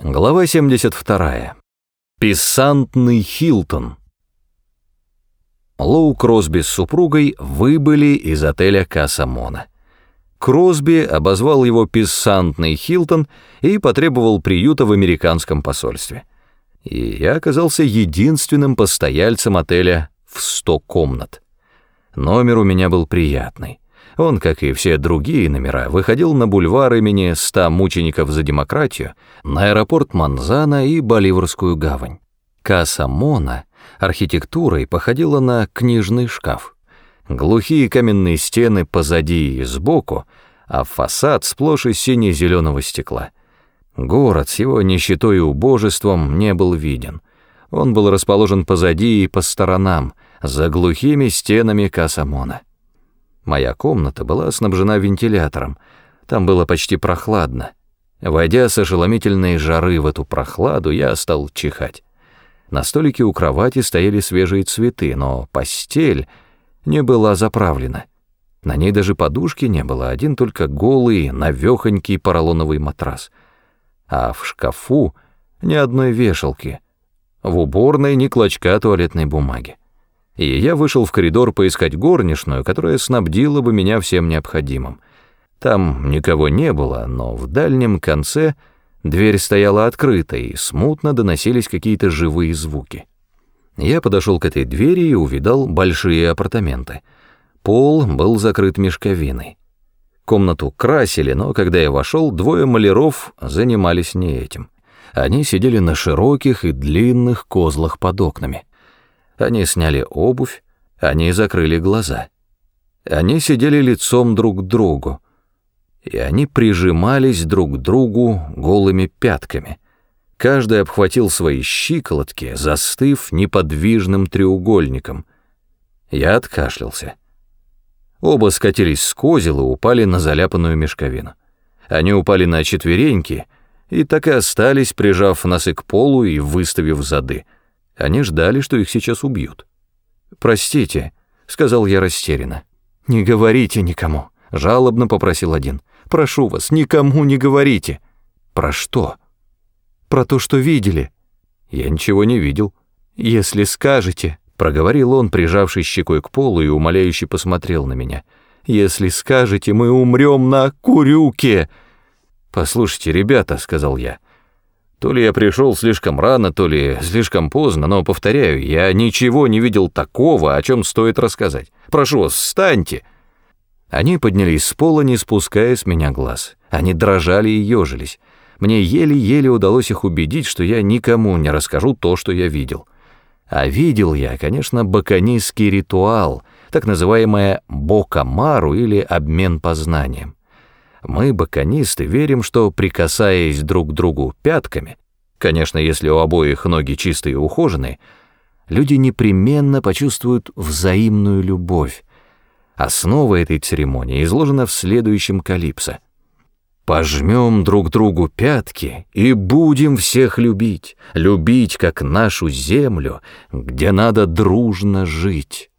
Глава 72. Писсантный Хилтон. Лоу Кросби с супругой выбыли из отеля Каса Мона. Кросби обозвал его «Писсантный Хилтон» и потребовал приюта в американском посольстве. И я оказался единственным постояльцем отеля в 100 комнат. Номер у меня был приятный. Он, как и все другие номера, выходил на бульвар имени 100 мучеников за демократию, на аэропорт Манзана и Боливарскую гавань. Каса Мона архитектурой походила на книжный шкаф. Глухие каменные стены позади и сбоку, а фасад сплошь из сине-зеленого стекла. Город с его нищетой и убожеством не был виден. Он был расположен позади и по сторонам, за глухими стенами Каса Мона. Моя комната была снабжена вентилятором, там было почти прохладно. Войдя с ошеломительной жары в эту прохладу, я стал чихать. На столике у кровати стояли свежие цветы, но постель не была заправлена. На ней даже подушки не было, один только голый, навехонький поролоновый матрас. А в шкафу ни одной вешалки, в уборной ни клочка туалетной бумаги. И я вышел в коридор поискать горничную, которая снабдила бы меня всем необходимым. Там никого не было, но в дальнем конце дверь стояла открытой, и смутно доносились какие-то живые звуки. Я подошел к этой двери и увидал большие апартаменты. Пол был закрыт мешковиной. Комнату красили, но когда я вошел, двое маляров занимались не этим. Они сидели на широких и длинных козлах под окнами. Они сняли обувь, они закрыли глаза. Они сидели лицом друг к другу, и они прижимались друг к другу голыми пятками. Каждый обхватил свои щиколотки, застыв неподвижным треугольником. Я откашлялся. Оба скатились с козел и упали на заляпанную мешковину. Они упали на четвереньки и так и остались, прижав носы к полу и выставив зады. Они ждали, что их сейчас убьют. «Простите», — сказал я растерянно. «Не говорите никому», — жалобно попросил один. «Прошу вас, никому не говорите». «Про что?» «Про то, что видели». «Я ничего не видел». «Если скажете», — проговорил он, прижавшись щекой к полу и умоляюще посмотрел на меня. «Если скажете, мы умрем на курюке». «Послушайте, ребята», — сказал я, — то ли я пришел слишком рано, то ли слишком поздно, но, повторяю, я ничего не видел такого, о чем стоит рассказать. Прошу вас, встаньте!» Они поднялись с пола, не спуская с меня глаз. Они дрожали и ежились. Мне еле-еле удалось их убедить, что я никому не расскажу то, что я видел. А видел я, конечно, баконистский ритуал, так называемое бокамару или обмен познанием. Мы, баконисты, верим, что, прикасаясь друг к другу пятками, конечно, если у обоих ноги чистые и ухоженные, люди непременно почувствуют взаимную любовь. Основа этой церемонии изложена в следующем калипсо. «Пожмем друг другу пятки и будем всех любить, любить, как нашу землю, где надо дружно жить».